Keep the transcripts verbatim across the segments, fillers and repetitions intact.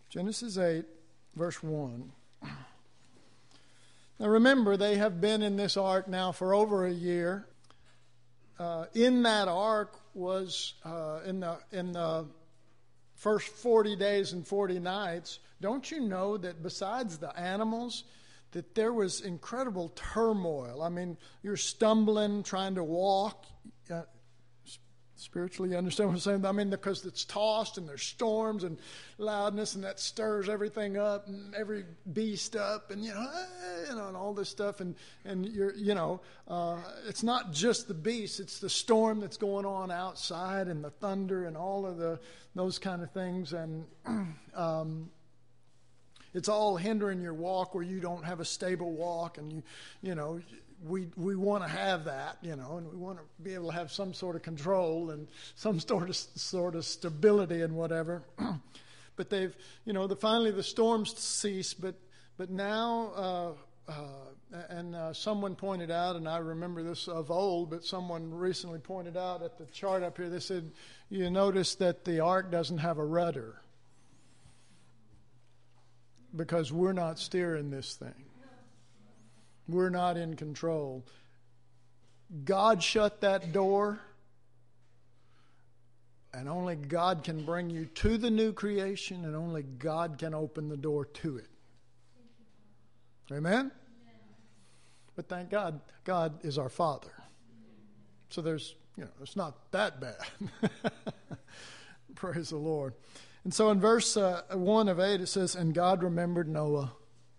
Genesis eight, verse one. Now remember, they have been in this ark now for over a year. Uh, in that ark was, uh, in the in the first forty days and forty nights, don't you know that besides the animals, that there was incredible turmoil? I mean, you're stumbling, trying to walk. Uh, spiritually, you understand what I'm saying? I mean, because it's tossed and there's storms and loudness, and that stirs everything up and every beast up, and you know, you know, and all this stuff, and and you're, you know, uh, it's not just the beast; it's the storm that's going on outside, and the thunder, and all of the those kind of things, and um, it's all hindering your walk, where you don't have a stable walk, and you, you know. We we want to have that, you know, and we want to be able to have some sort of control and some sort of sort of stability and whatever. But they've, you know, the finally the storms cease. But but now, uh, uh, and uh, someone pointed out, and I remember this of old, but someone recently pointed out at the chart up here. They said, you notice that the ark doesn't have a rudder because we're not steering this thing. We're not in control. God shut that door, and only God can bring you to the new creation, and only God can open the door to it. Amen? Amen. But thank God, God is our Father. So there's, you know, it's not that bad. Praise the Lord. And so in verse uh, one of eight, it says, and God remembered Noah.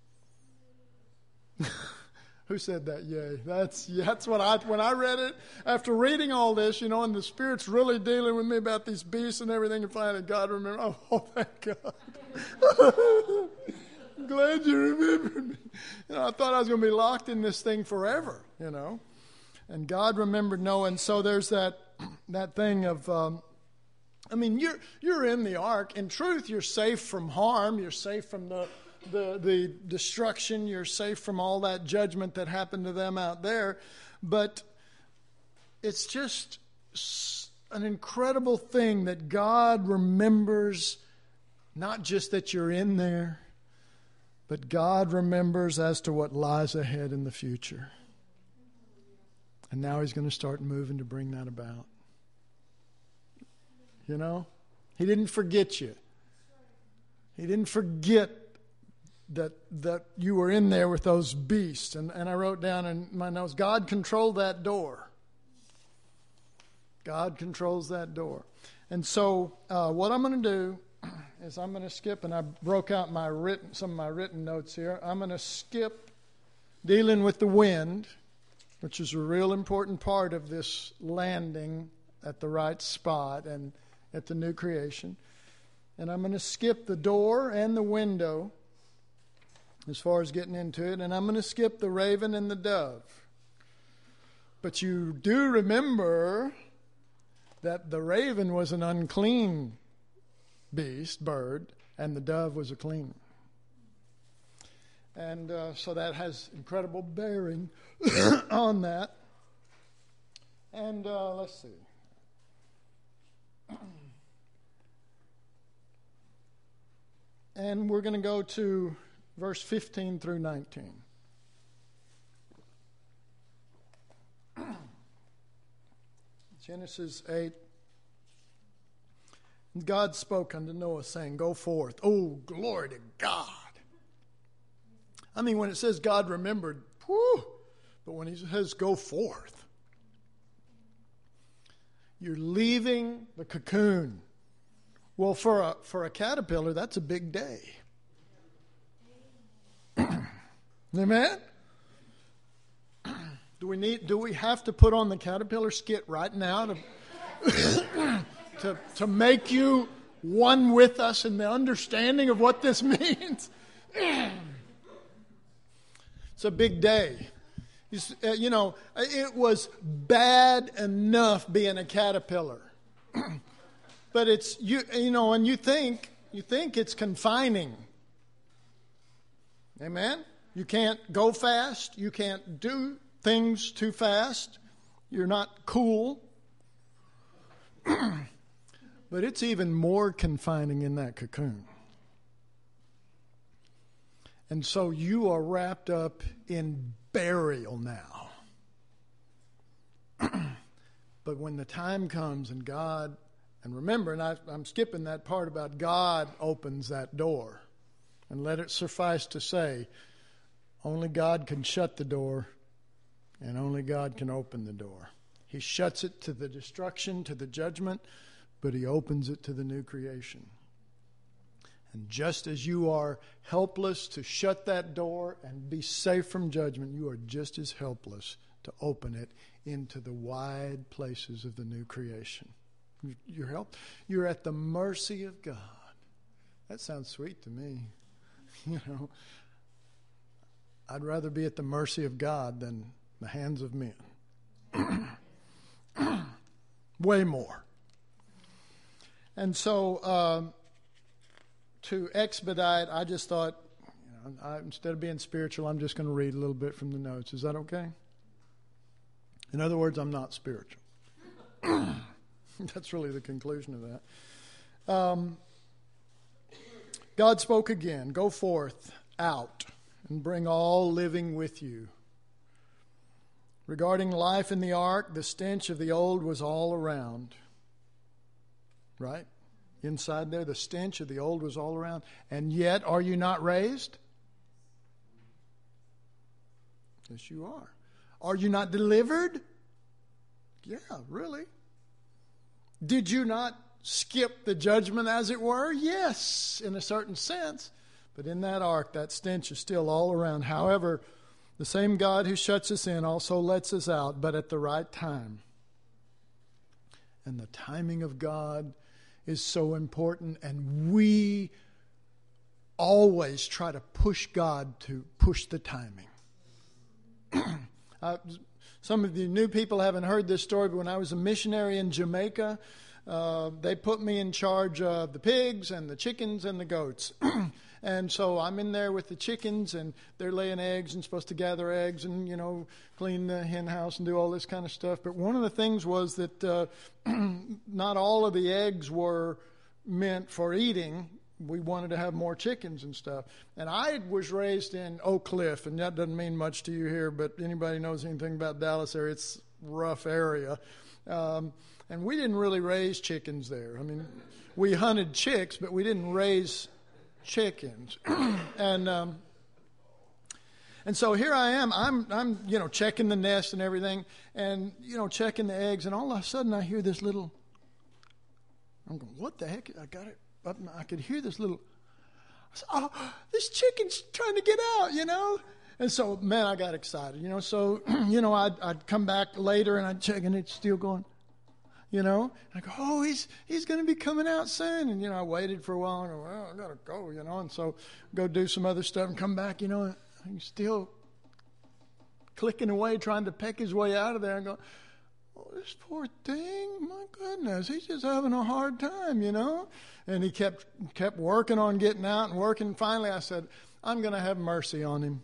Who said that? Yay. That's that's what I, when I read it, after reading all this, you know, and the Spirit's really dealing with me about these beasts and everything, and finally God remembered. Oh, thank God. I'm glad you remembered me. You know, I thought I was going to be locked in this thing forever, you know. And God remembered Noah. And so there's that that thing of, um, I mean, you're you're in the ark. In truth, you're safe from harm. You're safe from the The, the destruction. You're safe from all that judgment that happened to them out there. But it's just an incredible thing that God remembers, not just that you're in there, but God remembers as to what lies ahead in the future. And now He's going to start moving to bring that about. You know? He didn't forget you. He didn't forget that that you were in there with those beasts. And, and I wrote down in my notes, God controlled that door. God controls that door. And so uh, what I'm going to do is I'm going to skip, and I broke out my written some of my written notes here. I'm going to skip dealing with the wind, which is a real important part of this landing at the right spot and at the new creation. And I'm going to skip the door and the window as far as getting into it, and I'm going to skip the raven and the dove. But you do remember that the raven was an unclean beast, bird, and the dove was a clean. And uh, so that has incredible bearing on that. And uh, let's see. And we're going to go to verse fifteen through nineteen. Genesis eight. God spoke unto Noah, saying, go forth. Oh, glory to God. I mean, when it says God remembered, whew, but when He says go forth, you're leaving the cocoon. Well, for a, for a caterpillar, that's a big day. Amen? Do we need? Do we have to put on the caterpillar skit right now to, to, to make you one with us in the understanding of what this means? It's a big day. You know, it was bad enough being a caterpillar. But it's, you you know, and you think, you think it's confining. Amen? You can't go fast. You can't do things too fast. You're not cool. But it's even more confining in that cocoon. And so you are wrapped up in burial now. But when the time comes and God, and remember, and I, I'm skipping that part about God opens that door. And let it suffice to say, only God can shut the door, and only God can open the door. He shuts it to the destruction, to the judgment, but He opens it to the new creation. And just as you are helpless to shut that door and be safe from judgment, you are just as helpless to open it into the wide places of the new creation. You're help. You're at the mercy of God. That sounds sweet to me. You know, I'd rather be at the mercy of God than the hands of men. Way more. And so, uh, to expedite, I just thought, you know, I, instead of being spiritual, I'm just going to read a little bit from the notes. Is that okay? In other words, I'm not spiritual. That's really the conclusion of that. Um, God spoke again, go forth, out, and bring all living with you. Regarding life in the ark, the stench of the old was all around. Right? Inside there, the stench of the old was all around. And yet, are you not raised? Yes, you are. Are you not delivered? Yeah, really. Did you not skip the judgment, as it were? Yes, in a certain sense. But in that ark, that stench is still all around. However, the same God who shuts us in also lets us out, but at the right time. And the timing of God is so important, and we always try to push God to push the timing. uh, some of you new people haven't heard this story, but when I was a missionary in Jamaica, uh, they put me in charge of the pigs and the chickens and the goats. And so I'm in there with the chickens, and they're laying eggs and supposed to gather eggs and, you know, clean the hen house and do all this kind of stuff. But one of the things was that uh, not all of the eggs were meant for eating. We wanted to have more chickens and stuff. And I was raised in Oak Cliff, and that doesn't mean much to you here, but anybody knows anything about Dallas area, it's a rough area. Um, and we didn't really raise chickens there. I mean, we hunted chicks, but we didn't raise chickens. and um, and so here I am. I'm I'm you know checking the nest and everything, and you know checking the eggs, and all of a sudden I hear this little. I'm going, what the heck? I got it up. I could hear this little. I said, oh, this chicken's trying to get out, you know. And so man, I got excited, you know. So you know I'd I'd come back later and I'd check, and it's still going. You know, I go, oh, he's he's going to be coming out soon. And, you know, I waited for a while and I go, well, I got to go, you know. And so go do some other stuff and come back, you know, and he's still clicking away, trying to peck his way out of there. And go, oh, this poor thing, my goodness, he's just having a hard time, you know. And he kept kept working on getting out and working. Finally, I said, I'm going to have mercy on him.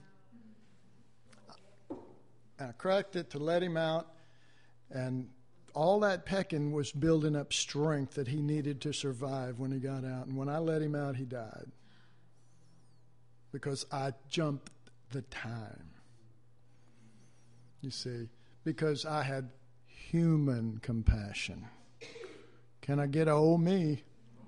And I cracked it to let him out, and all that pecking was building up strength that he needed to survive when he got out. And when I let him out, he died. Because I jumped the time. You see, because I had human compassion. Can I get a oh me?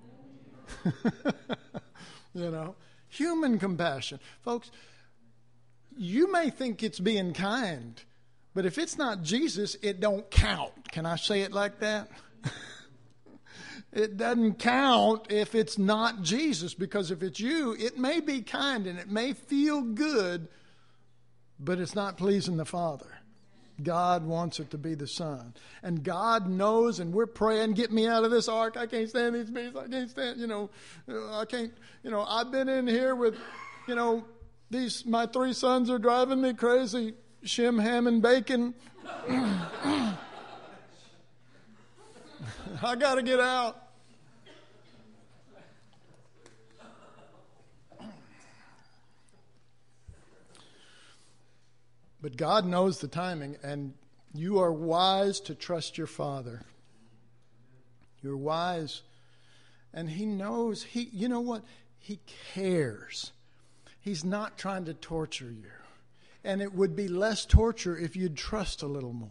You know, human compassion. Folks, you may think it's being kind, but if it's not Jesus, it don't count. Can I say it like that? It doesn't count if it's not Jesus, because if it's you, it may be kind and it may feel good, but it's not pleasing the Father. God wants it to be the Son. And God knows, and we're praying, get me out of this ark. I can't stand these beasts. I can't stand, you know, I can't, you know, I've been in here with, you know, these, my three sons are driving me crazy. Shem, ham, and bacon. I got to get out. But God knows the timing, and you are wise to trust your Father. You're wise, and He knows. He, you know what? He cares. He's not trying to torture you. And it would be less torture if you'd trust a little more.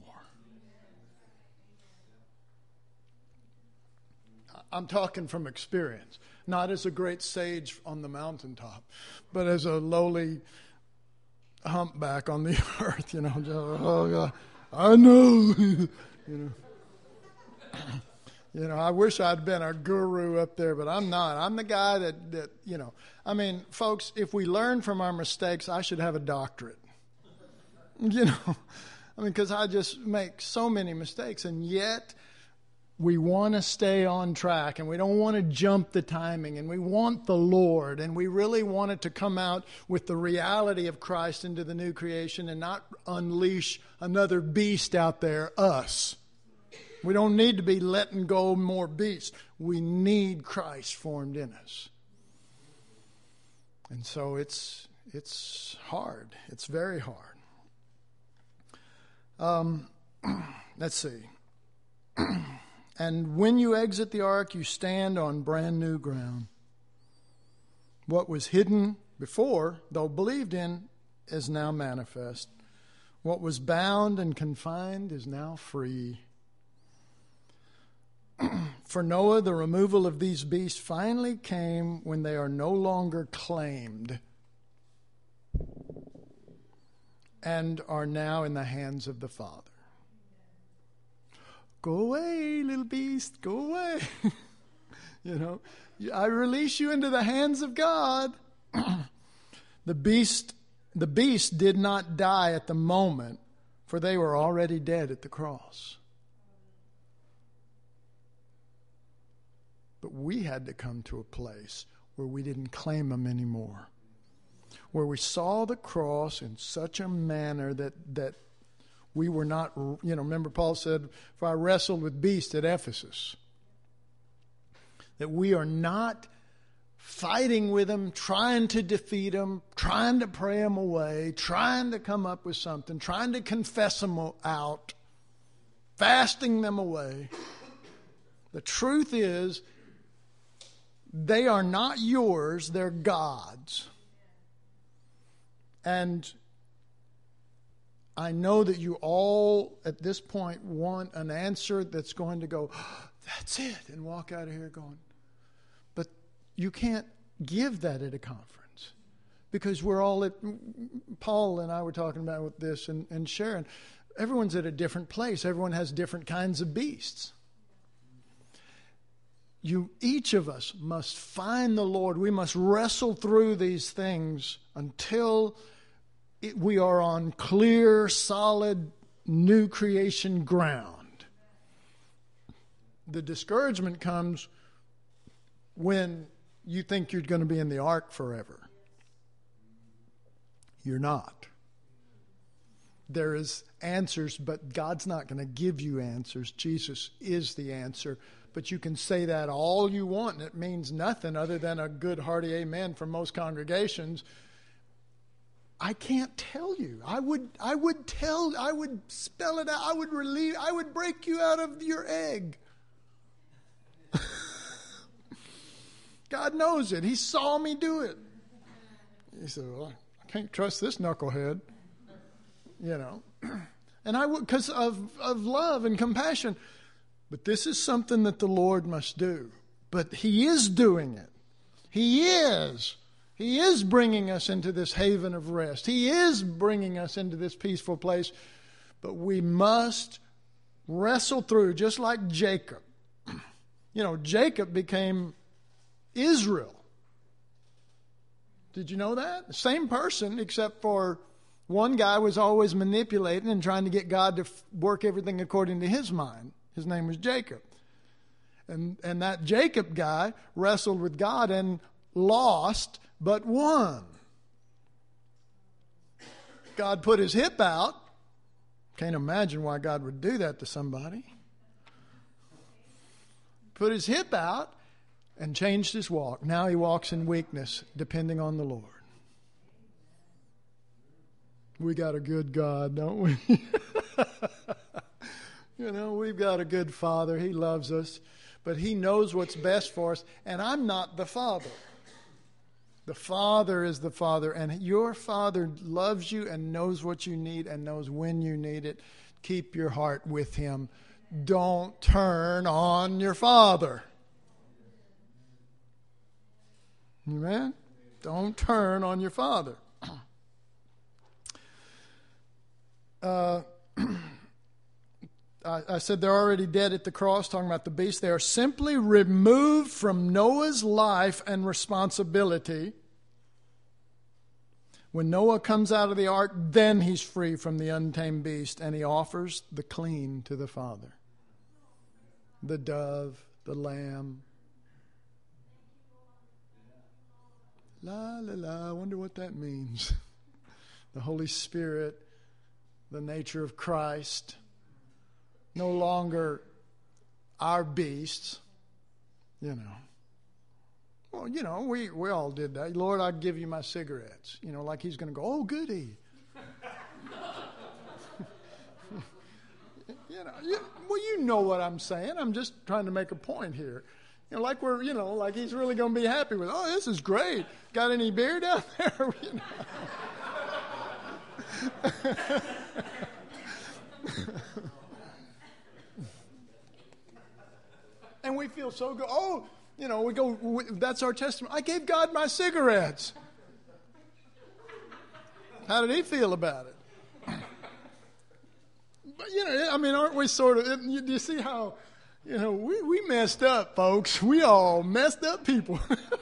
I'm talking from experience, not as a great sage on the mountaintop, but as a lowly humpback on the earth, you know. Just, oh God, I know, you know. You know, I wish I'd been a guru up there, but I'm not. I'm the guy that, that, you know. I mean, folks, if we learn from our mistakes, I should have a doctorate. You know, I mean, because I just make so many mistakes, and yet we want to stay on track, and we don't want to jump the timing, and we want the Lord, and we really want it to come out with the reality of Christ into the new creation and not unleash another beast out there, us. We don't need to be letting go more beasts. We need Christ formed in us. And so it's it's hard. It's very hard. Um, let's see. And when you exit the ark, you stand on brand new ground. What was hidden before, though believed in, is now manifest. What was bound and confined is now free. For Noah, the removal of these beasts finally came when they are no longer claimed and are now in the hands of the Father. Go away, little beast, go away. You know, I release you into the hands of God. The beast, the beast did not die at the moment, for they were already dead at the cross. But we had to come to a place where we didn't claim them anymore. Where we saw the cross in such a manner that, that we were not, you know, remember Paul said, for I wrestled with beasts at Ephesus. That we are not fighting with them, trying to defeat them, trying to pray them away, trying to come up with something, trying to confess them out, fasting them away. The truth is, they are not yours, they're God's. And I know that you all at this point want an answer that's going to go, oh, that's it, and walk out of here going. But you can't give that at a conference because we're all at, Paul and I were talking about with this and, and Sharon, everyone's at a different place. Everyone has different kinds of beasts. You, each of us must find the Lord. We must wrestle through these things until it, we are on clear, solid, new creation ground. The discouragement comes when you think you're going to be in the ark forever. You're not. There is answers, but God's not going to give you answers. Jesus is the answer. But you can say that all you want, and it means nothing other than a good hearty amen from most congregations. I can't tell you. I would I would tell, I would spell it out. I would relieve, I would break you out of your egg. God knows it. He saw me do it. He said, well, I can't trust this knucklehead. You know. And I would, because of, of love and compassion. But this is something that the Lord must do. But He is doing it. He is. He is bringing us into this haven of rest. He is bringing us into this peaceful place. But we must wrestle through, just like Jacob. You know, Jacob became Israel. Did you know that? The same person, except for one guy was always manipulating and trying to get God to work everything according to his mind. His name was Jacob. And and that Jacob guy wrestled with God and lost, but won. God put his hip out. Can't imagine why God would do that to somebody. Put his hip out and changed his walk. Now he walks in weakness, depending on the Lord. We got a good God, don't we? You know, we've got a good Father. He loves us, but He knows what's best for us. And I'm not the Father. The Father is the Father, and your Father loves you and knows what you need and knows when you need it. Keep your heart with Him. Don't turn on your Father. Amen? Don't turn on your Father. Uh, I, I said they're already dead at the cross, talking about the beast. They are simply removed from Noah's life and responsibility. When Noah comes out of the ark, then he's free from the untamed beast, and he offers the clean to the Father. The dove, the lamb. La, la, la, I wonder what that means. The Holy Spirit, the nature of Christ, no longer our beasts, you know. Well, you know, we, we all did that. Lord, I'll give you my cigarettes. You know, like he's going to go, oh, goody. you know, you, well, you know what I'm saying. I'm just trying to make a point here. You know, like we're, you know, like he's really going to be happy with, oh, this is great. Got any beer down there? you know. And we feel so good. Oh, you know, we go, we, that's our testimony. I gave God my cigarettes. How did he feel about it? But, you know, I mean, aren't we sort of, you, do you see how, you know, we, we messed up, folks. We all messed up people.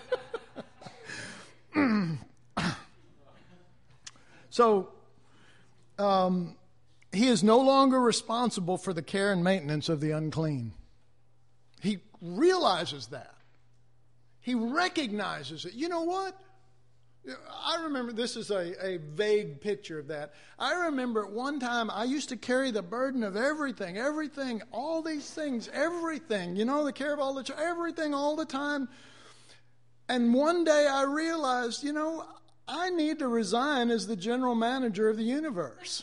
So, um, he is no longer responsible for the care and maintenance of the unclean. He realizes that. He recognizes it. You know what? I remember, this is a, a vague picture of that. I remember at one time I used to carry the burden of everything, everything, all these things, everything, you know, the care of all the, everything all the time. And one day I realized, you know, I need to resign as the general manager of the universe.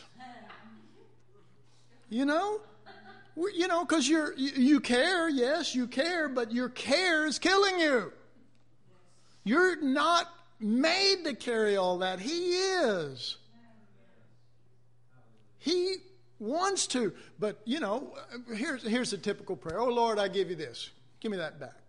You know? You know, because you're you, you care, yes, you care, but your care is killing you. You're not made to carry all that. He is. He wants to. But, you know, here's, here's a typical prayer. Oh, Lord, I give you this. Give me that back.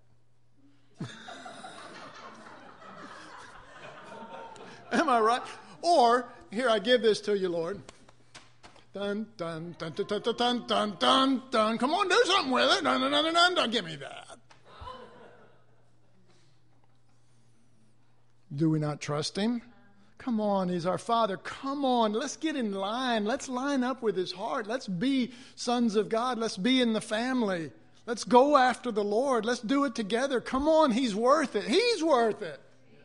Am I right? Or, here, I give this to you, Lord. Dun, dun, dun, dun, dun, dun, dun, dun, dun, dun. Come on, do something with it. Dun, dun, dun, dun, dun, dun. Give me that. Do we not trust him? Come on, he's our Father. Come on, let's get in line. Let's line up with his heart. Let's be sons of God. Let's be in the family. Let's go after the Lord. Let's do it together. Come on, he's worth it. He's worth it.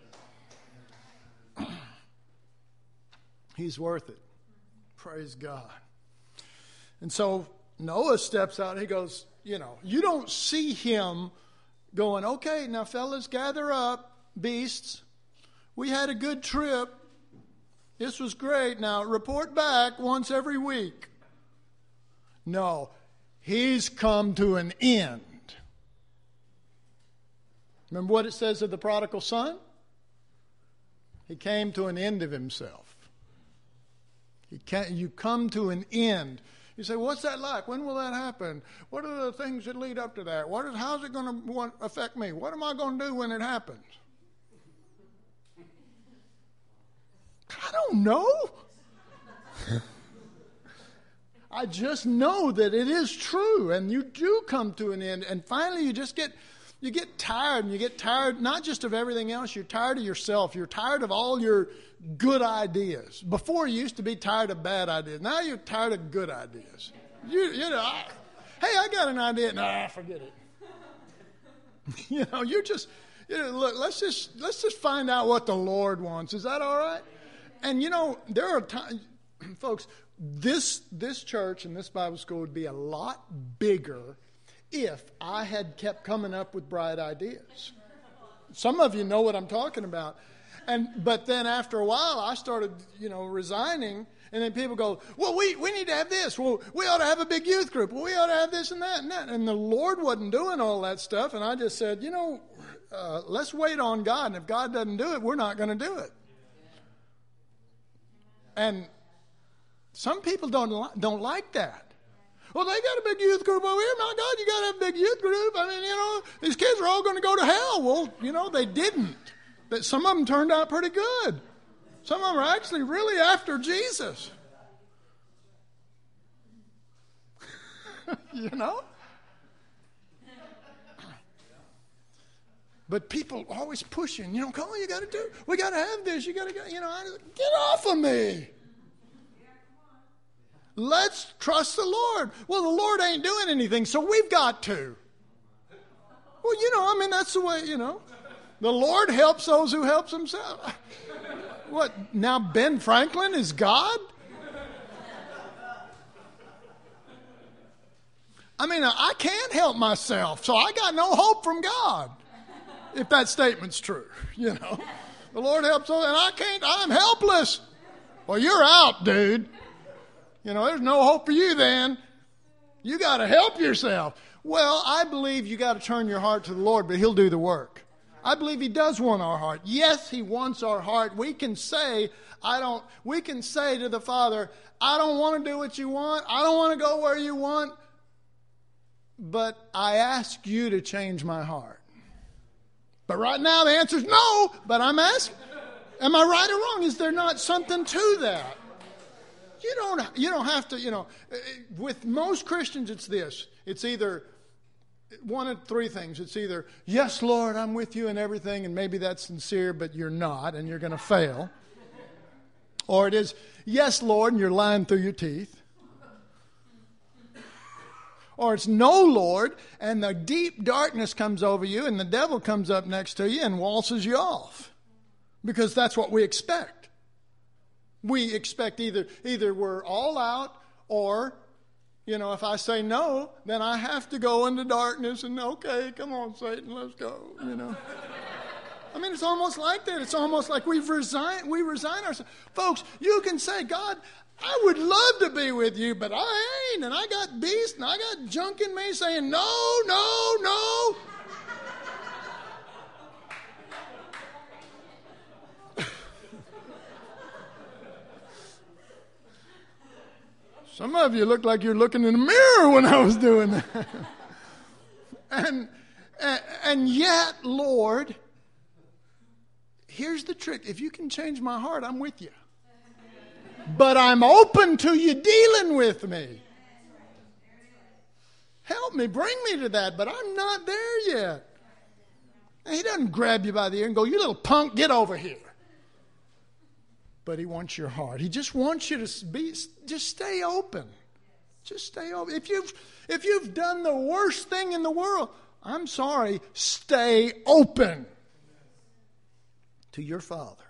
He's worth it. Praise God. And so Noah steps out and he goes, you know, you don't see him going, okay, now fellas, gather up, beasts. We had a good trip. This was great. Now report back once every week. No, he's come to an end. Remember what it says of the prodigal son? He came to an end of himself. He can't, you come to an end. You say, what's that like? When will that happen? What are the things that lead up to that? What is, how's it going to affect me? What am I going to do when it happens? I don't know. I just know that it is true, and you do come to an end, and finally you just get you get tired, and you get tired not just of everything else, you're tired of yourself, you're tired of all your good ideas. Before you used to be tired of bad ideas. Now you're tired of good ideas. You, you know, I, hey, I got an idea. Nah, forget it. You know, you're just, you know, look, let's just, let's just find out what the Lord wants. Is that all right? And, you know, there are times, folks, this, this church and this Bible school would be a lot bigger if I had kept coming up with bright ideas. Some of you know what I'm talking about. And but then after a while, I started, you know, resigning. And then people go, well, we, we need to have this. Well, we ought to have a big youth group. Well, we ought to have this and that and that. And the Lord wasn't doing all that stuff. And I just said, you know, uh, let's wait on God. And if God doesn't do it, we're not going to do it. And some people don't li- don't like that. Well, they got a big youth group over here. My God, you got to have a big youth group. I mean, you know, these kids are all going to go to hell. Well, you know, they didn't. But some of them turned out pretty good. Some of them are actually really after Jesus. You know? But people always pushing, you know, come on, you got to do, we got to have this, you got to, you know, get off of me. Let's trust the Lord. Well, the Lord ain't doing anything, so we've got to. Well, you know, I mean, that's the way, you know. The Lord helps those who helps themselves. What, now Ben Franklin is God? I mean, I can't help myself, so I got no hope from God. If that statement's true, you know. The Lord helps us, and I can't, I'm helpless. Well, you're out, dude. You know, there's no hope for you then. You got to help yourself. Well, I believe you got to turn your heart to the Lord, but He'll do the work. I believe He does want our heart. Yes, He wants our heart. We can say, I don't, we can say to the Father, I don't want to do what you want. I don't want to go where you want. But I ask you to change my heart. But right now the answer is no, but I'm asking. Am I right or wrong? Is there not something to that? You don't, you don't have to, you know, with most Christians it's this. It's either one of three things. It's either, yes, Lord, I'm with you and everything, and maybe that's sincere, but you're not, and you're going to fail. Or it is, yes, Lord, and you're lying through your teeth. Or it's no, Lord, and the deep darkness comes over you, and the devil comes up next to you and waltzes you off. Because that's what we expect. We expect either either we're all out, or, you know, if I say no, then I have to go into darkness and, okay, come on, Satan, let's go, you know. I mean, it's almost like that. It's almost like we've resigned, we resign ourselves. Folks, you can say, God, I would love to be with you, but I ain't, and I got beast, and I got junk in me saying, no, no, no. Some of you look like you're looking in the mirror when I was doing that. and, and, and yet, Lord, here's the trick. If you can change my heart, I'm with you. But I'm open to you dealing with me. Help me, bring me to that, but I'm not there yet. And He doesn't grab you by the ear and go, you little punk, get over here. But He wants your heart. He just wants you to be, just stay open. Just stay open. If you've, if you've done the worst thing in the world, I'm sorry, stay open to your Father.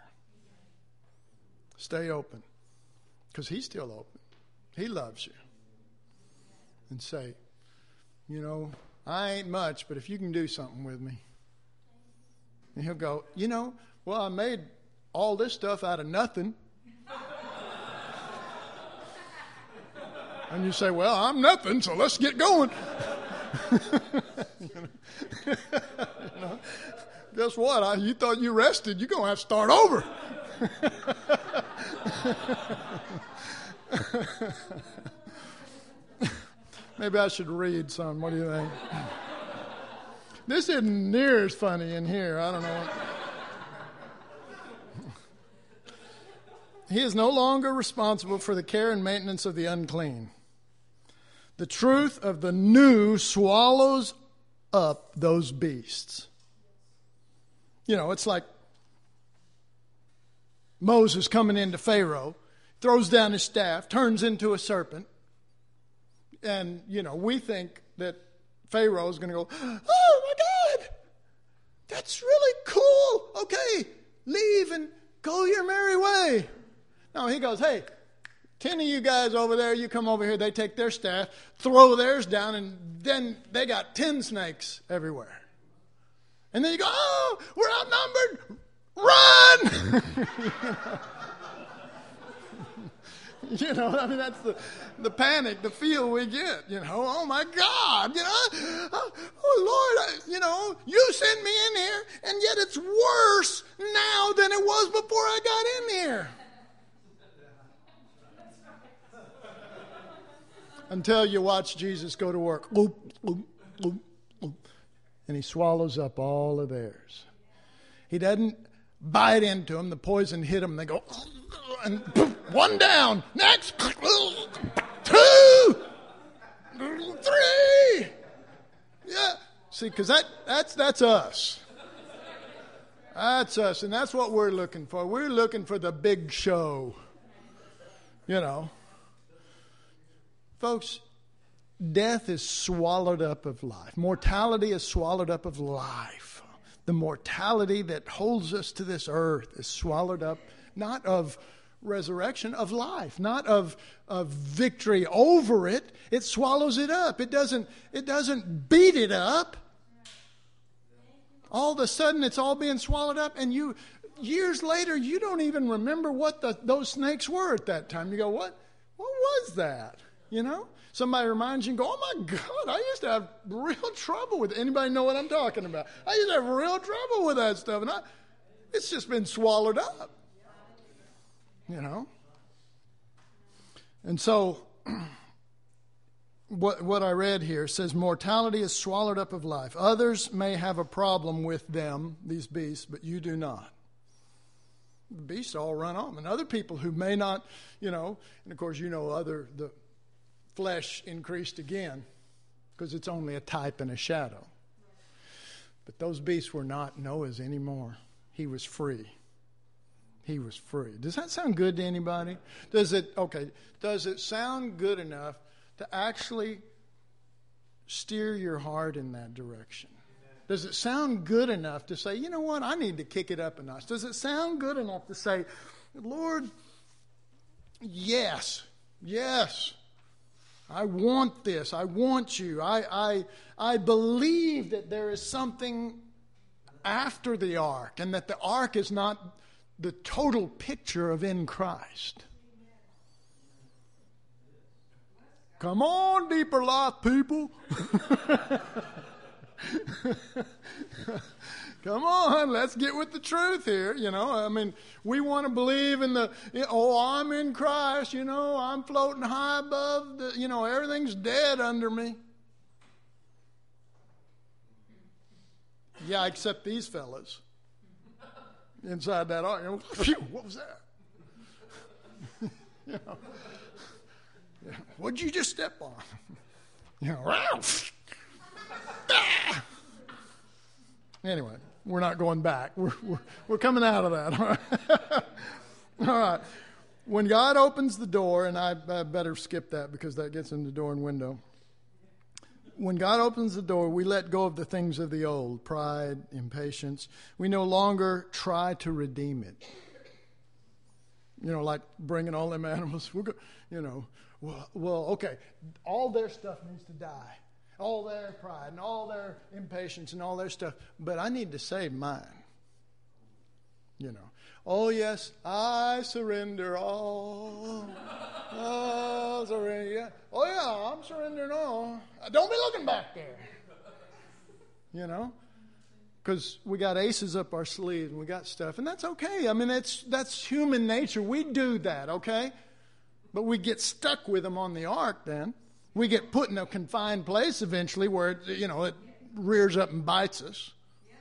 Stay open. Because He's still open. He loves you. And say, you know, I ain't much, but if you can do something with me. And He'll go, you know, well, I made all this stuff out of nothing. And you say, well, I'm nothing, so let's get going. you know? you know? Guess what? I, you thought you rested. You're going to have to start over. Maybe I should read some. What do you think? This isn't near as funny in here. I don't know. He is no longer responsible for the care and maintenance of the unclean. The truth of the new swallows up those beasts. You know, it's like Moses coming into Pharaoh, throws down his staff, turns into a serpent. And, you know, we think that Pharaoh is going to go, oh, my God, that's really cool. Okay, leave and go your merry way. No, he goes, hey, ten of you guys over there, you come over here. They take their staff, throw theirs down, and then they got ten snakes everywhere. And then you go, oh, we're outnumbered. Run! You know, I mean, that's the, the panic, the feel we get, you know. Oh, my God, you know. Oh, oh, Lord, I, you know, you sent me in here, and yet it's worse now than it was before I got in here. Until you watch Jesus go to work. Oop, oop, oop, oop, and he swallows up all of theirs. He doesn't bite into them. The poison hit them. They go, and poof, one down. Next. Two. Three. Yeah. See, because that, that's, that's us. That's us. And that's what we're looking for. We're looking for the big show. You know. Folks, death is swallowed up of life. Mortality is swallowed up of life. The mortality that holds us to this earth is swallowed up, not of resurrection, of life, not of, of victory over it. It swallows it up. It doesn't, it doesn't beat it up. All of a sudden, it's all being swallowed up, and you, years later, you don't even remember what the, those snakes were at that time. You go, what? What was that? You know, somebody reminds you and go, oh my God, I used to have real trouble with it. Anybody know what I'm talking about? I used to have real trouble with that stuff. And I, it's just been swallowed up, you know. And so what, what I read here says mortality is swallowed up of life. Others may have a problem with them, these beasts, but you do not. The beasts all run off. And other people who may not, you know, and of course you know other, the flesh increased again because it's only a type and a shadow. But those beasts were not Noah's anymore. He was free. He was free. Does that sound good to anybody? Does it, okay, does it sound good enough to actually steer your heart in that direction? Does it sound good enough to say, you know what, I need to kick it up a notch? Does it sound good enough to say, Lord, yes, yes, I want this. I want you. I, I, I believe that there is something after the ark and that the ark is not the total picture of in Christ. Come on, deeper life people. Come on, let's get with the truth here. You know, I mean, we want to believe in the, oh, I'm in Christ, you know, I'm floating high above, the, you know, everything's dead under me. Yeah, except these fellas inside that ark. You know, phew, what was that? You know, yeah, what'd you just step on? You know, Ralph. Ah! Anyway, we're not going back. We're, we're, we're coming out of that. All right. All right. When God opens the door, and I, I better skip that because that gets into door and window. When God opens the door, we let go of the things of the old, pride, impatience. We no longer try to redeem it. You know, like bringing all them animals. We're go, you know, well, well, okay, all their stuff needs to die. All their pride and all their impatience and all their stuff. But I need to save mine. You know. Oh, yes, I surrender all. Oh, surrender. Yeah. Oh, yeah, I'm surrendering all. Don't be looking back there. You know. Because we got aces up our sleeves and we got stuff. And that's okay. I mean, that's, that's human nature. We do that, okay? But we get stuck with them on the ark then. We get put in a confined place eventually where, it, you know, it rears up and bites us.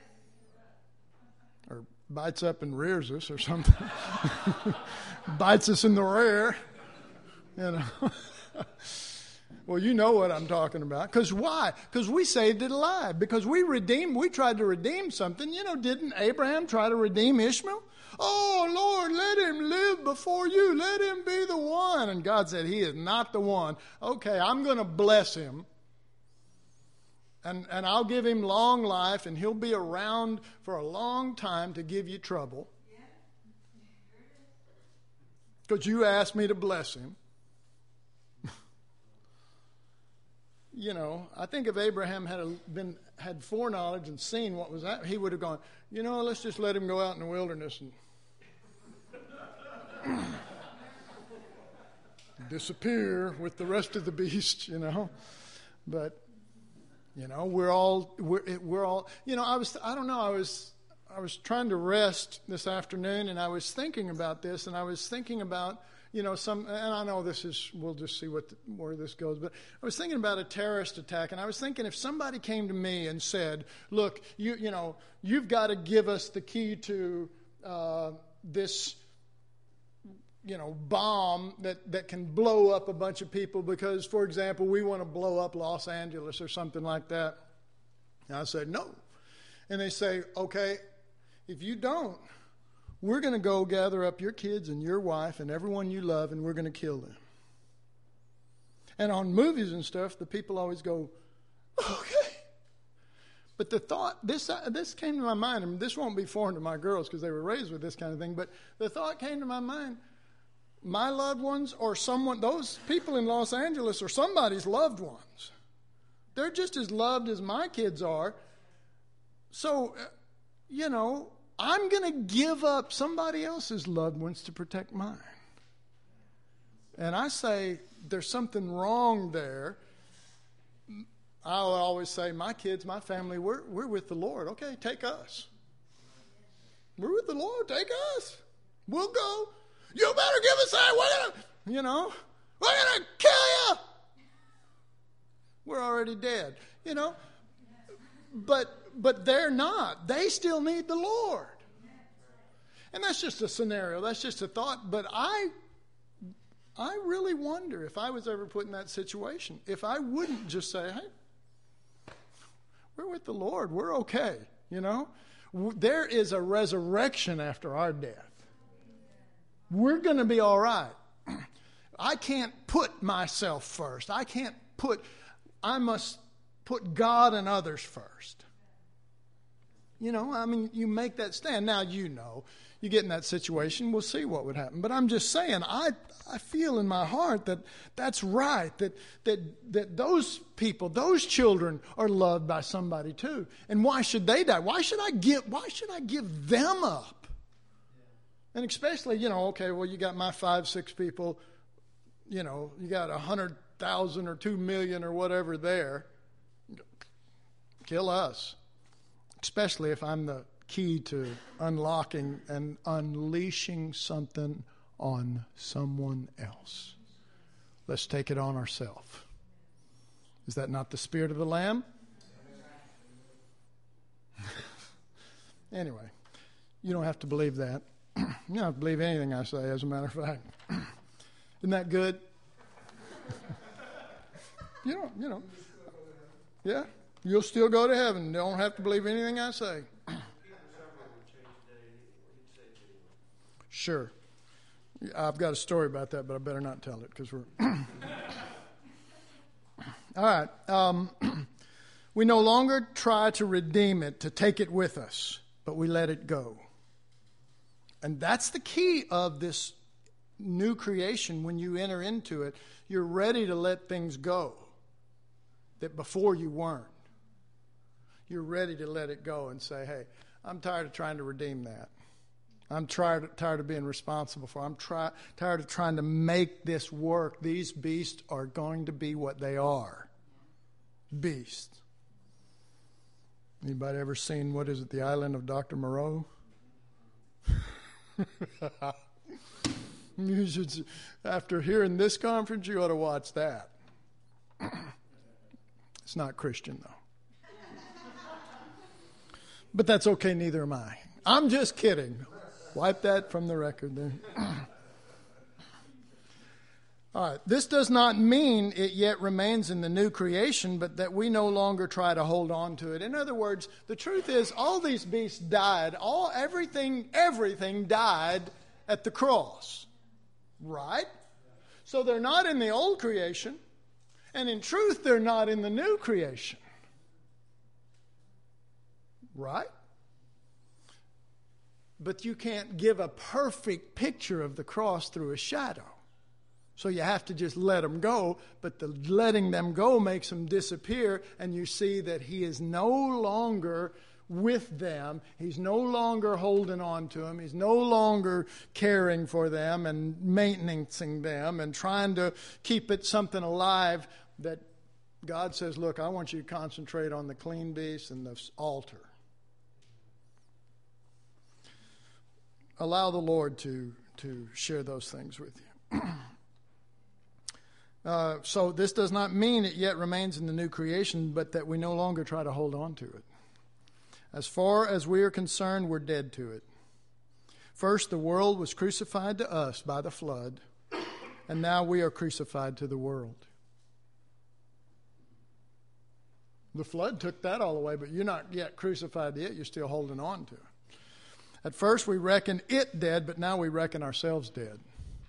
Or bites up and rears us or something. Bites us in the rear. You know. Well, you know what I'm talking about. Because why? Because we saved it alive. Because we redeemed, we tried to redeem something. You know, didn't Abraham try to redeem Ishmael? Oh, Lord, let him live before you. Let him be the one. And God said, he is not the one. Okay, I'm going to bless him. And, and I'll give him long life, and he'll be around for a long time to give you trouble. Because you asked me to bless him. You know, I think if Abraham had a, been had foreknowledge and seen what was that, he would have gone, you know, let's just let him go out in the wilderness and disappear with the rest of the beasts, you know. But, you know, we're all, we're, we're all, you know, I was, I don't know, I was, I was trying to rest this afternoon, and I was thinking about this, and I was thinking about, you know, some, and I know this is, we'll just see what the, where this goes, but I was thinking about a terrorist attack, and I was thinking if somebody came to me and said, look, you, you know, you've got to give us the key to uh, this, you know, bomb that, that can blow up a bunch of people because, for example, we want to blow up Los Angeles or something like that. And I said, no. And they say, okay, if you don't, we're going to go gather up your kids and your wife and everyone you love, and we're going to kill them. And on movies and stuff, the people always go, okay. But the thought, this uh, this came to my mind, and this won't be foreign to my girls because they were raised with this kind of thing, but the thought came to my mind, my loved ones or someone, those people in Los Angeles are somebody's loved ones. They're just as loved as my kids are. So, uh, you know, I'm going to give up somebody else's loved ones to protect mine. And I say there's something wrong there. I always say, my kids, my family, we're, we're with the Lord. Okay, take us. We're with the Lord. Take us. We'll go. You better give us that. We're going to, you know, we're going to kill you. We're already dead, you know. But but they're not. They still need the Lord. And that's just a scenario. That's just a thought. But I I really wonder if I was ever put in that situation, if I wouldn't just say, hey, we're with the Lord. We're okay, you know. There is a resurrection after our death. We're going to be all right. I can't put myself first. I can't put, I must put God and others first. You know, I mean, you make that stand. Now, you know, you get in that situation, we'll see what would happen. But I'm just saying, I I feel in my heart that that's right, that that that those people, those children are loved by somebody too. And why should they die? Why should I give, why should I give them up? And especially, you know, okay, well, you got my five, six people, you know, you got a hundred thousand or two million or whatever there. Kill us. Especially if I'm the key to unlocking and unleashing something on someone else. Let's take it on ourselves. Is that not the spirit of the Lamb? Anyway, you don't have to believe that. You don't have to believe anything I say, as a matter of fact. Isn't that good? You don't, you know. Yeah, you'll still go to heaven. You don't have to believe anything I say. Sure. I've got a story about that, but I better not tell it because we're... All right. Um, we no longer try to redeem it, to take it with us, but we let it go. And that's the key of this new creation. When you enter into it, you're ready to let things go that before you weren't. You're ready to let it go and say, hey, I'm tired of trying to redeem that. I'm tired, tired of being responsible for it. I'm try, tired of trying to make this work. These beasts are going to be what they are. Beasts. Anybody ever seen, what is it, The Island of Doctor Moreau? You should, after hearing this conference, you ought to watch that. It's not Christian, though. But that's okay, neither am I. I'm just kidding. Wipe that from the record there. All right. This does not mean it yet remains in the new creation, but that we no longer try to hold on to it. In other words, the truth is all these beasts died. All everything, everything died at the cross. Right? So they're not in the old creation. And in truth, they're not in the new creation. Right? But you can't give a perfect picture of the cross through a shadow. So you have to just let them go, but the letting them go makes them disappear, and you see that he is no longer with them. He's no longer holding on to them. He's no longer caring for them and maintaining them and trying to keep it something alive. That God says, look, I want you to concentrate on the clean beast and the altar. Allow the Lord to, to share those things with you. uh, so this does not mean it yet remains in the new creation, but that we no longer try to hold on to it. As far as we are concerned, we're dead to it. First, the world was crucified to us by the flood, and now we are crucified to the world. The flood took that all away, but you're not yet crucified to it. You're still holding on to it. At first, we reckon it dead, but now we reckon ourselves dead.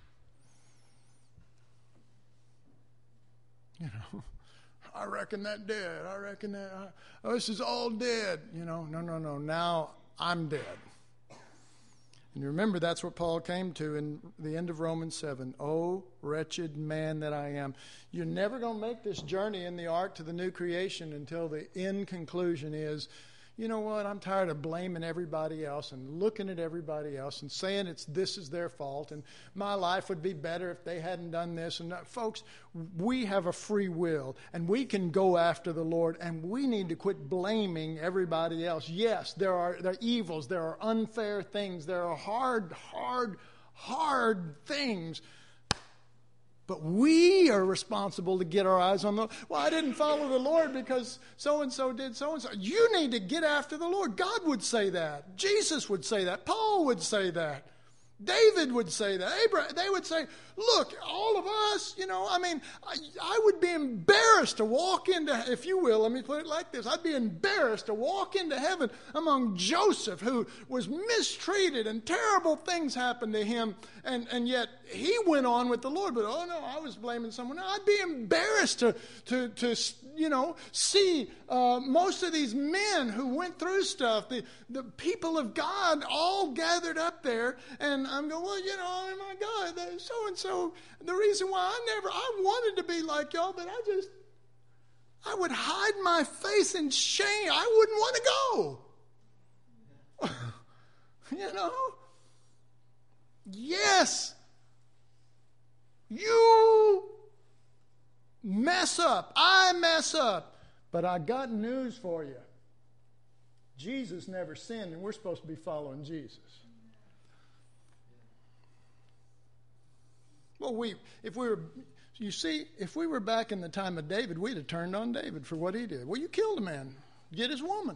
You know, I reckon that dead. I reckon that, I, oh, this is all dead. You know, no, no, no. Now I'm dead. And you remember that's what Paul came to in the end of Romans seven. Oh, wretched man that I am. You're never going to make this journey in the ark to the new creation until the end conclusion is, you know what, I'm tired of blaming everybody else and looking at everybody else and saying it's this is their fault and my life would be better if they hadn't done this. And that, folks, we have a free will and we can go after the Lord, and we need to quit blaming everybody else. Yes, there are, there are evils, there are unfair things, there are hard, hard, hard things. But we are responsible to get our eyes on the Lord. Well, I didn't follow the Lord because so-and-so did so-and-so. You need to get after the Lord. God would say that. Jesus would say that. Paul would say that. David would say that. Abraham, they would say, look, all of us, you know, I mean, I, I would be embarrassed to walk into, if you will, let me put it like this. I'd be embarrassed to walk into heaven among Joseph, who was mistreated and terrible things happened to him. And, and yet he went on with the Lord. But, oh, no, I was blaming someone else. I'd be embarrassed to, to, to you know, see uh, most of these men who went through stuff, the, the people of God all gathered up there. And I'm going, well, you know, oh my God, so-and-so, the reason why I never, I wanted to be like y'all, but I just, I would hide my face in shame. I wouldn't want to go. You know? Yes, you mess up. I mess up. But I got news for you. Jesus never sinned, and we're supposed to be following Jesus. Well, we, if we were, you see, if we were back in the time of David, we'd have turned on David for what he did. Well, you killed a man. Get his woman.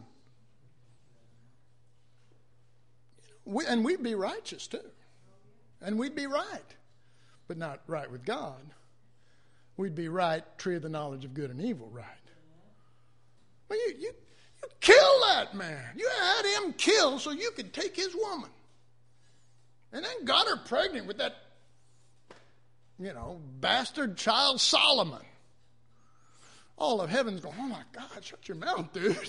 We, and we'd be righteous too. And we'd be right. But not right with God. We'd be right, tree of the knowledge of good and evil, right. Well, you, you, you killed that man. You had him killed so you could take his woman. And then got her pregnant with that, you know, bastard child Solomon. All of heaven's going, oh my God, shut your mouth, dude.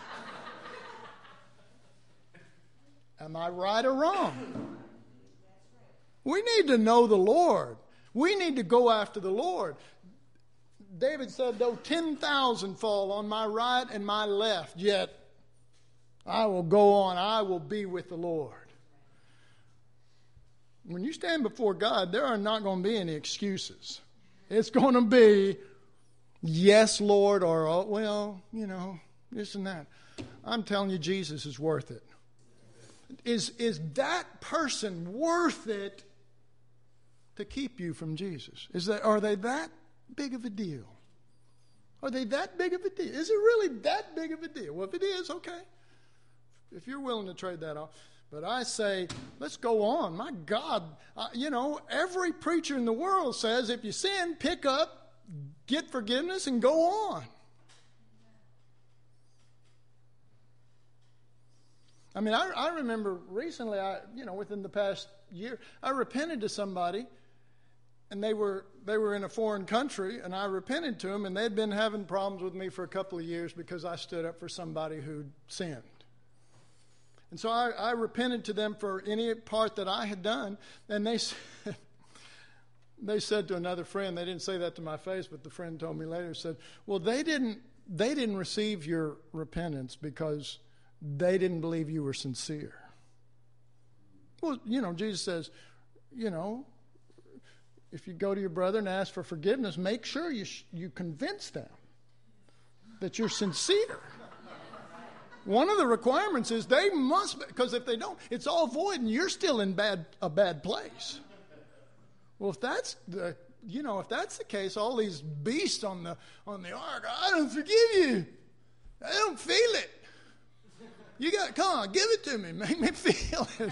Am I right or wrong? We need to know the Lord. We need to go after the Lord. David said, though ten thousand fall on my right and my left, yet I will go on. I will be with the Lord. When you stand before God, there are not going to be any excuses. It's going to be, yes, Lord, or, oh, well, you know, this and that. I'm telling you, Jesus is worth it. Is, is that person worth it to keep you from Jesus? Is that, are they that big of a deal? Are they that big of a deal? Is it really that big of a deal? Well, if it is, okay. If you're willing to trade that off. But I say, let's go on. My God, uh, you know, every preacher in the world says if you sin, pick up, get forgiveness, and go on. I mean, I, I remember recently, I, you know, within the past year, I repented to somebody, and they were they were in a foreign country, and I repented to them, and they'd been having problems with me for a couple of years because I stood up for somebody who'd sinned. And so I, I repented to them for any part that I had done, and they said, they said to another friend, they didn't say that to my face, but the friend told me later, said, well, they didn't they didn't receive your repentance because they didn't believe you were sincere. Well, you know, Jesus says, you know, if you go to your brother and ask for forgiveness, make sure you sh- you convince them that you're sincere. One of the requirements is they must, because if they don't, it's all void and you're still in bad a bad place. Well, if that's the, you know, if that's the case, all these beasts on the on the ark, I don't forgive you. I don't feel it. You got, come on, give it to me. Make me feel it.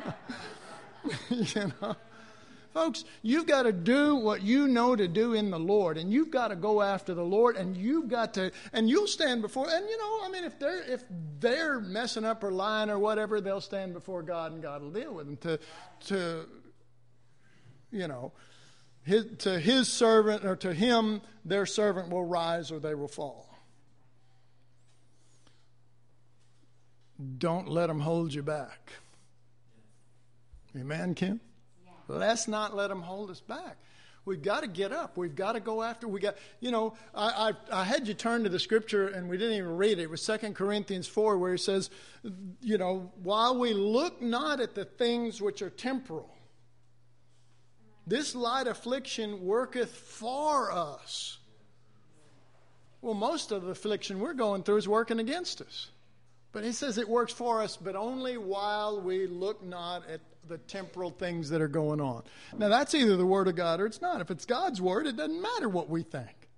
You know, folks, you've got to do what you know to do in the Lord, and you've got to go after the Lord, and you've got to, and you'll stand before, and you know, I mean, if they're if they're messing up or lying or whatever, they'll stand before God, and God will deal with them. To, to, you know, his, to his servant or to him, their servant will rise or they will fall. Don't let them hold you back. Amen, Kim? Yeah. Let's not let them hold us back. We've got to get up. We've got to go after. We got, you know, I, I I had you turn to the scripture and we didn't even read it. It was Second Corinthians four where he says, you know, while we look not at the things which are temporal, this light affliction worketh for us. Well, most of the affliction we're going through is working against us. But he says it works for us, but only while we look not at the temporal things that are going on. Now, that's either the Word of God or it's not. If it's God's Word, it doesn't matter what we think.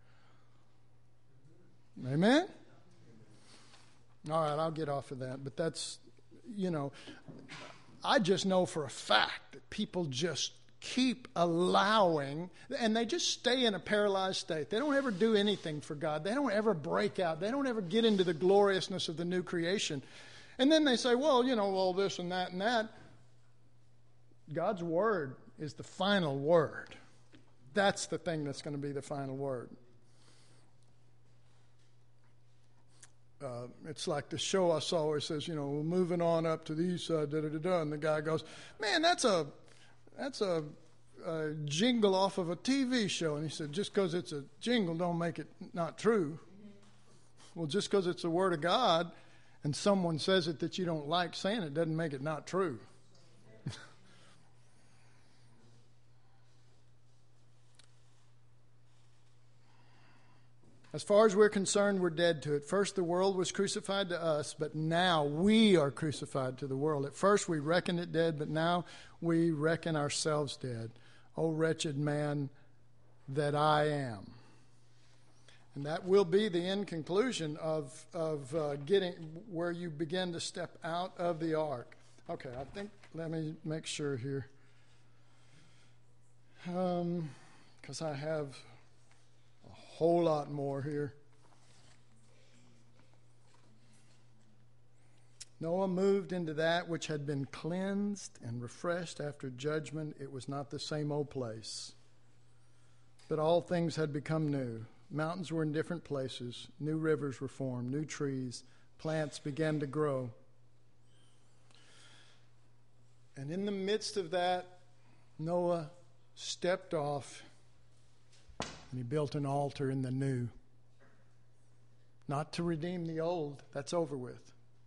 Amen? All right, I'll get off of that. But that's, you know, I just know for a fact that people just keep allowing, and they just stay in a paralyzed state. They don't ever do anything for God. They don't ever break out. They don't ever get into the gloriousness of the new creation. And then they say, well, you know, well, this and that and that. God's word is the final word. That's the thing that's going to be the final word. Uh, it's like the show I saw where it says, you know, we're moving on up to the east side, da da da da, and the guy goes, man, that's a That's a, a jingle off of a T V show. And he said, just because it's a jingle don't make it not true. Well, just because it's the Word of God and someone says it that you don't like saying it doesn't make it not true. As far as we're concerned, we're dead to it. First, the world was crucified to us, but now we are crucified to the world. At first, we reckoned it dead, but now we reckon ourselves dead. O wretched man that I am. And that will be the end conclusion of, of uh, getting where you begin to step out of the ark. Okay, I think, let me make sure here. Um, because I have whole lot more here. Noah moved into that which had been cleansed and refreshed after judgment. It was not the same old place, but all things had become new. Mountains were in different places. New rivers were formed. New trees, plants began to grow. And in the midst of that, Noah stepped off and he built an altar in the new. Not to redeem the old, that's over with.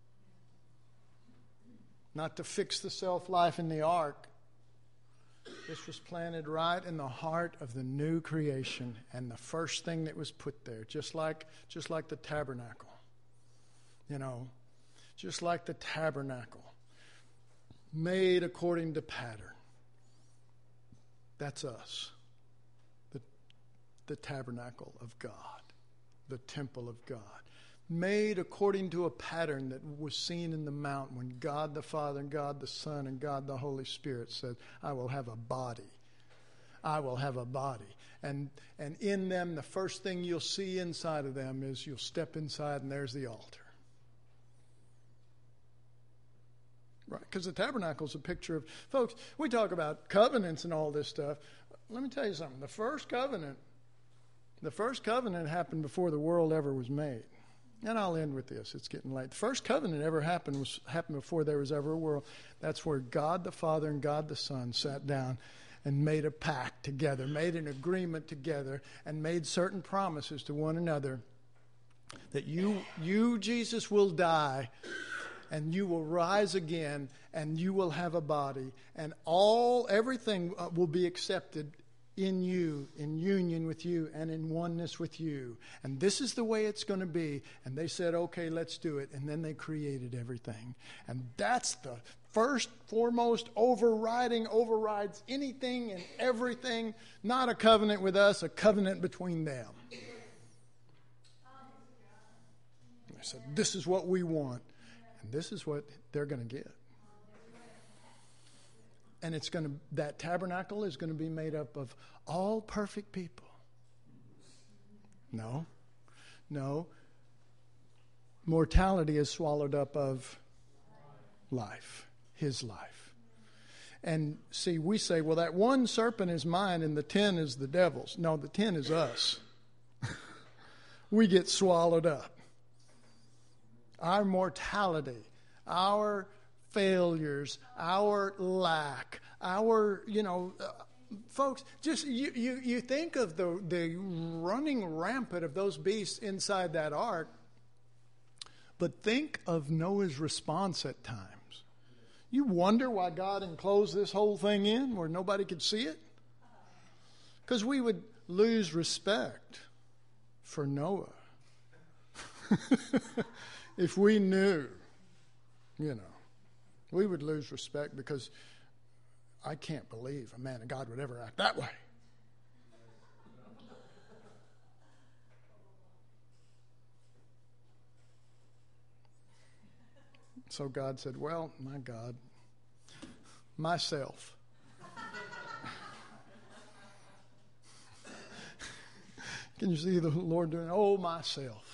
Not to fix the self-life in the ark. This was planted right in the heart of the new creation and the first thing that was put there, just like just like the tabernacle. You know, just like the tabernacle, made according to pattern. That's us. The tabernacle of God, the temple of God, made according to a pattern that was seen in the mount when God the Father and God the Son and God the Holy Spirit said, I will have a body. I will have a body. And and in them, the first thing you'll see inside of them is you'll step inside and there's the altar. Right? Because the tabernacle is a picture of, folks, we talk about covenants and all this stuff. Let me tell you something. The first covenant The first covenant happened before the world ever was made. And I'll end with this. It's getting late. The first covenant ever happened was happened before there was ever a world. That's where God the Father and God the Son sat down and made a pact together, made an agreement together, and made certain promises to one another that you, you Jesus, will die, and you will rise again, and you will have a body, and all everything uh, will be accepted in you, in union with you, and in oneness with you. And this is the way it's going to be. And they said, okay, let's do it. And then they created everything. And that's the first, foremost, overriding, overrides anything and everything. Not a covenant with us, a covenant between them. They said, this is what we want. And this is what they're going to get. And it's going to, that tabernacle is going to be made up of all perfect people. No. No. Mortality is swallowed up of life. His life. And see, we say, well, that one serpent is mine and the ten is the devil's. No, the ten is us. We get swallowed up. Our mortality, our failures, our lack, our, you know, uh, folks, just you, you, you think of the, the running rampant of those beasts inside that ark, but think of Noah's response at times. You wonder why God enclosed this whole thing in where nobody could see it? Because we would lose respect for Noah if we knew, you know. We would lose respect because I can't believe a man of God would ever act that way. So God said, well, my God, myself. Can you see the Lord doing, oh, myself.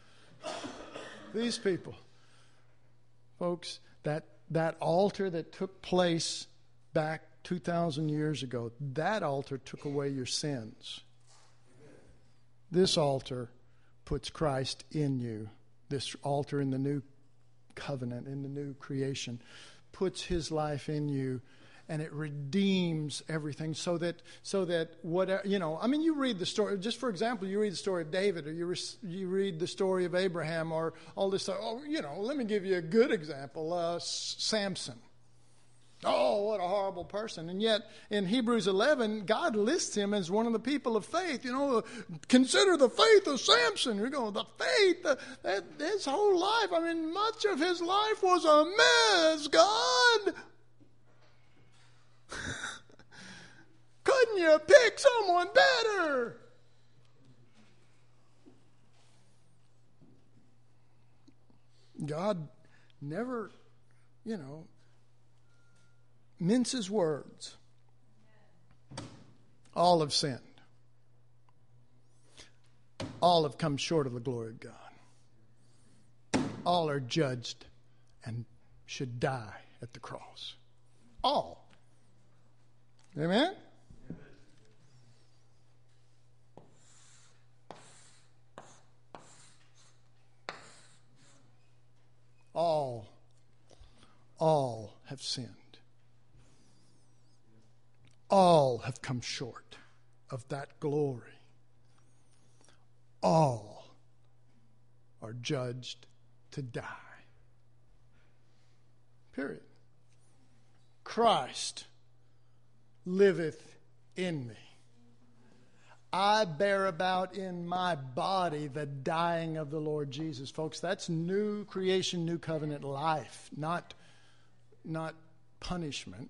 These people, folks, that That altar that took place back two thousand years ago, that altar took away your sins. This altar puts Christ in you. This altar in the new covenant, in the new creation, puts his life in you, and it redeems everything so that, so that whatever, you know, I mean, you read the story, just for example, you read the story of David, or you, re- you read the story of Abraham, or all this stuff. Oh, you know, let me give you a good example, uh, Samson. Oh, what a horrible person. And yet, in Hebrews eleven, God lists him as one of the people of faith. You know, consider the faith of Samson. You're going, the faith, the, that, his whole life, I mean, much of his life was a mess, God. Couldn't you pick someone better? God never, you know, minces words. All have sinned. All have come short of the glory of God. All are judged and should die at the cross. All. Amen? All, all have sinned. All have come short of that glory. All are judged to die. Period. Christ liveth in me. I bear about in my body the dying of the Lord Jesus. Folks, that's new creation, new covenant life, not, not punishment.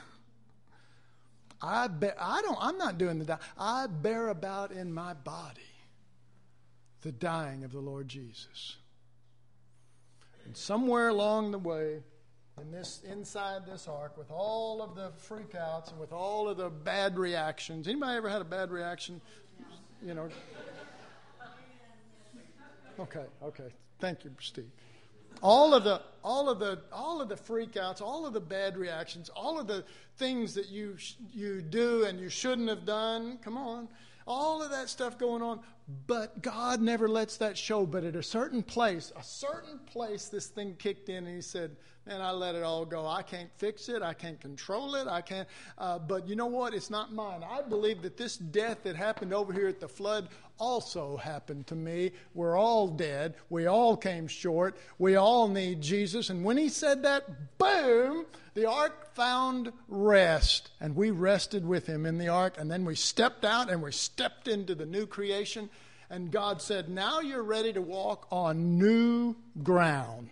I bear, I don't, I'm not doing the dying. I bear about in my body the dying of the Lord Jesus. And somewhere along the way, in this, inside this ark, with all of the freakouts and with all of the bad reactions. Anybody ever had a bad reaction? You know. Okay, okay. Thank you, Steve. All of the, all of the, all of the freakouts, all of the bad reactions, all of the things that you you do and you shouldn't have done. Come on, all of that stuff going on. But God never lets that show. But at a certain place, a certain place, this thing kicked in, and he said, man, I let it all go. I can't fix it. I can't control it. I can't. Uh, but you know what? It's not mine. I believe that this death that happened over here at the flood also happened to me. We're all dead. We all came short. We all need Jesus. And when he said that, boom, the ark found rest. And we rested with him in the ark. And then we stepped out and we stepped into the new creation. And God said, now you're ready to walk on new ground.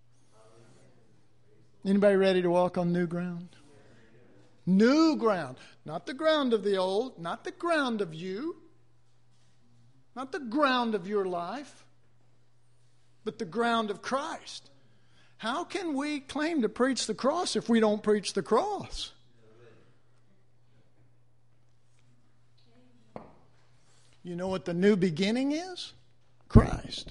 Anybody ready to walk on new ground? New ground. Not the ground of the old. Not the ground of you. Not the ground of your life. But the ground of Christ. How can we claim to preach the cross if we don't preach the cross? You know what the new beginning is? Christ.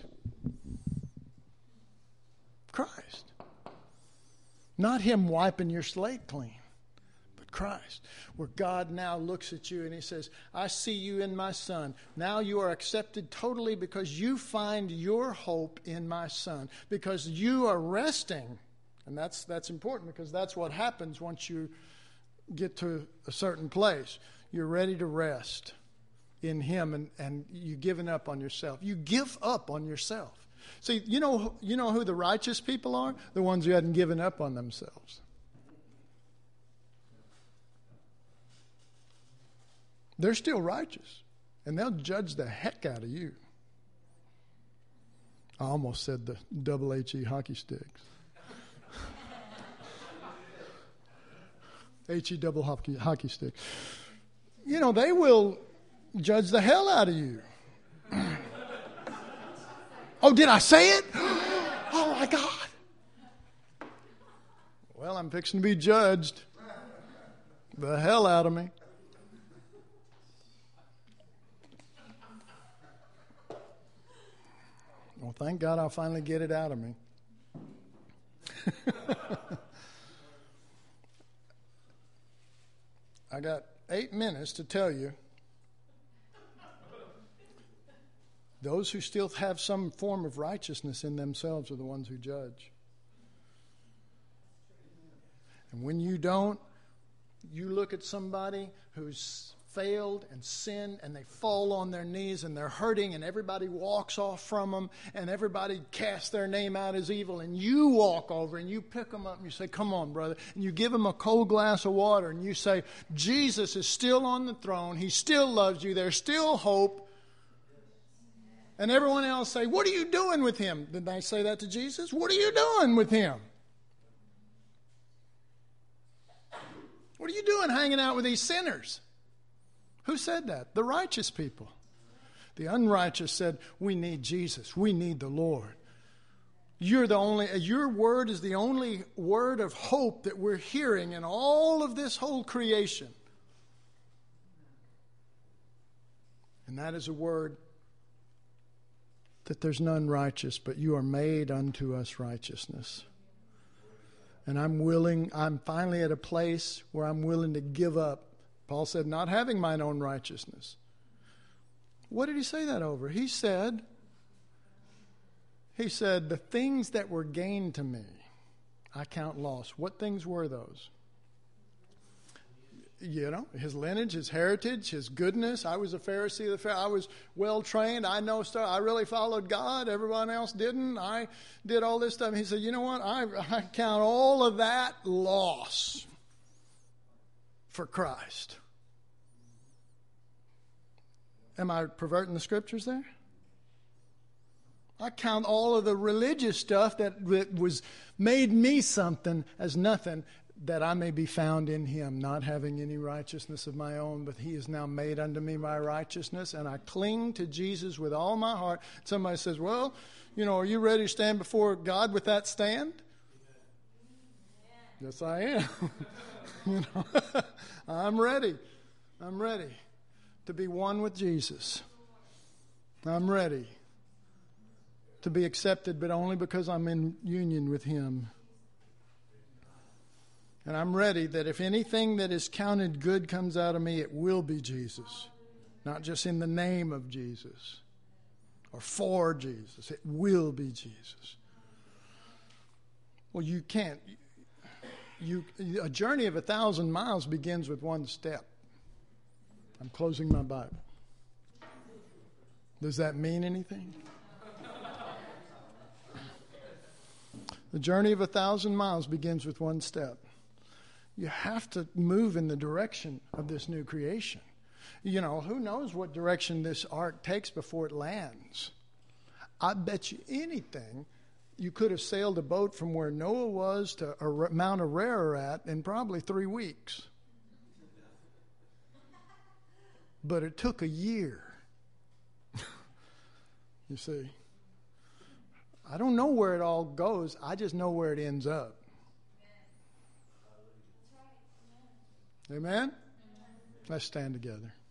Christ. Not him wiping your slate clean, but Christ. Where God now looks at you and he says, I see you in my Son. Now you are accepted totally because you find your hope in my Son. Because you are resting. And that's that's important because that's what happens once you get to a certain place. You're ready to rest in him and, and you've given up on yourself. You give up on yourself. See, you know, you know who the righteous people are? The ones who hadn't given up on themselves. They're still righteous, and they'll judge the heck out of you. I almost said the double H E hockey sticks. H E double hockey, hockey stick. You know, they will judge the hell out of you. Oh, did I say it? Oh, my God. Well, I'm fixing to be judged. The hell out of me. Well, thank God I'll finally get it out of me. I got eight minutes to tell you. Those who still have some form of righteousness in themselves are the ones who judge. And when you don't, you look at somebody who's failed and sinned and they fall on their knees and they're hurting and everybody walks off from them and everybody casts their name out as evil and you walk over and you pick them up and you say, come on, brother. And you give them a cold glass of water and you say, Jesus is still on the throne. He still loves you. There's still hope. And everyone else say, what are you doing with him? Did they say that to Jesus? What are you doing with him? What are you doing hanging out with these sinners? Who said that? The righteous people. The unrighteous said, we need Jesus. We need the Lord. You're the only, your word is the only word of hope that we're hearing in all of this whole creation. And that is a word that there's none righteous, but you are made unto us righteousness. And I'm willing, I'm finally at a place where I'm willing to give up. Paul said, not having mine own righteousness. What did he say that over? He said, he said, the things that were gained to me, I count loss. What things were those? You know, his lineage, his heritage, his goodness. I was a Pharisee of the Pharisee. I was well trained. I know stuff. I really followed God. Everyone else didn't. I did all this stuff. And he said, you know what? I, I count all of that loss for Christ. Am I perverting the scriptures there? I count all of the religious stuff that, that was made me something as nothing, that I may be found in him, not having any righteousness of my own, but he is now made unto me my righteousness, and I cling to Jesus with all my heart. Somebody says, well, you know, are you ready to stand before God with that stand? Yes, I am. You know, I'm ready. I'm ready to be one with Jesus. I'm ready to be accepted, but only because I'm in union with him. And I'm ready that if anything that is counted good comes out of me, it will be Jesus. Not just in the name of Jesus. or for Jesus. It will be Jesus. Well, you can't. You, a journey of a thousand miles begins with one step. I'm closing my Bible. Does that mean anything? The journey of a thousand miles begins with one step. You have to move in the direction of this new creation. You know, who knows what direction this ark takes before it lands? I bet you anything you could have sailed a boat from where Noah was to Mount Ararat in probably three weeks. But it took a year. You see, I don't know where it all goes. I just know where it ends up. Amen? Let's stand together.